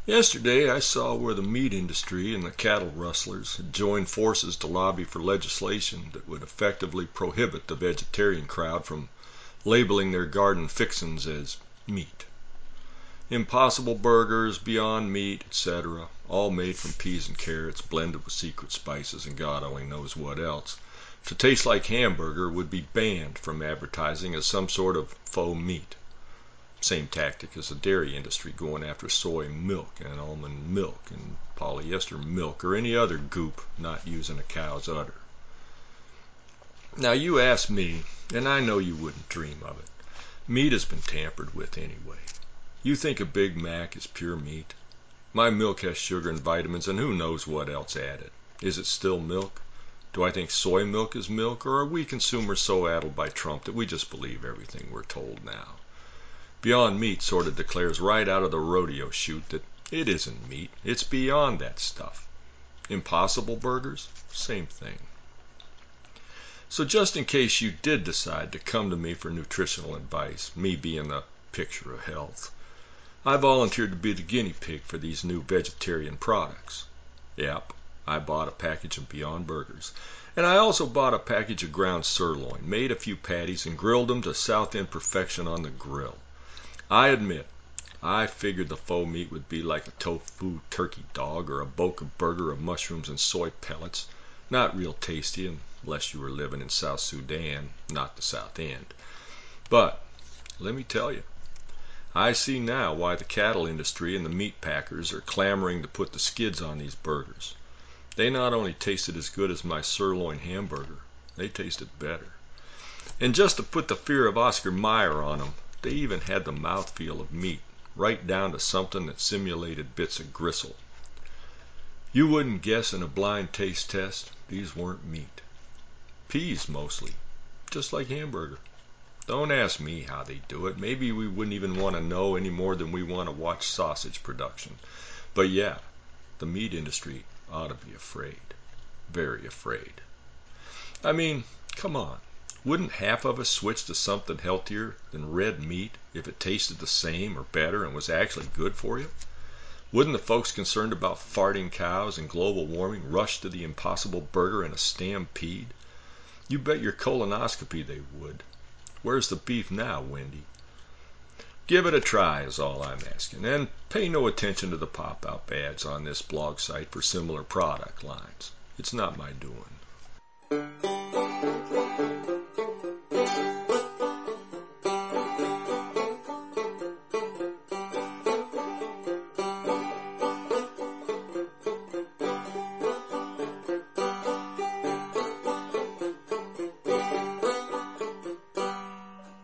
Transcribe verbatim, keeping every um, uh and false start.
Yesterday I saw where the meat industry and the cattle rustlers had joined forces to lobby for legislation that would effectively prohibit the vegetarian crowd from labeling their garden fixins as meat. Impossible Burgers, Beyond Meat, et cetera, all made from peas and carrots, blended with secret spices and God only knows what else, to taste like hamburger, would be banned from advertising as some sort of faux meat. Same tactic as the dairy industry going after soy milk and almond milk and polyester milk or any other goop not using a cow's udder. Now you ask me, and I know you wouldn't dream of it. Meat has been tampered with anyway. You think a Big Mac is pure meat? My milk has sugar and vitamins and who knows what else added. Is it still milk? Do I think soy milk is milk, or are we consumers so addled by Trump that we just believe everything we're told now? Beyond Meat sort of declares right out of the rodeo chute that it isn't meat, it's beyond that stuff. Impossible Burgers? Same thing. So just in case you did decide to come to me for nutritional advice, me being the picture of health, I volunteered to be the guinea pig for these new vegetarian products. Yep, I bought a package of Beyond Burgers. And I also bought a package of ground sirloin, made a few patties, and grilled them to South End perfection on the grill. I admit, I figured the faux meat would be like a tofu turkey dog or a boca burger of mushrooms and soy pellets. Not real tasty unless you were living in South Sudan, not the South End. But, let me tell you, I see now why the cattle industry and the meat packers are clamoring to put the skids on these burgers. They not only tasted as good as my sirloin hamburger, they tasted better. And just to put the fear of Oscar Mayer on them, they even had the mouthfeel of meat, right down to something that simulated bits of gristle. You wouldn't guess in a blind taste test these weren't meat. Peas mostly, just like hamburger. Don't ask me how they do it. Maybe we wouldn't even want to know any more than we want to watch sausage production. But yeah, the meat industry ought to be afraid. Very afraid. I mean, come on. Wouldn't half of us switch to something healthier than red meat if it tasted the same or better and was actually good for you? Wouldn't the folks concerned about farting cows and global warming rush to the Impossible Burger in a stampede? You bet your colonoscopy they would. Where's the beef now, Wendy? Give it a try is all I'm asking, and pay no attention to the pop-up ads on this blog site for similar product lines. It's not my doing.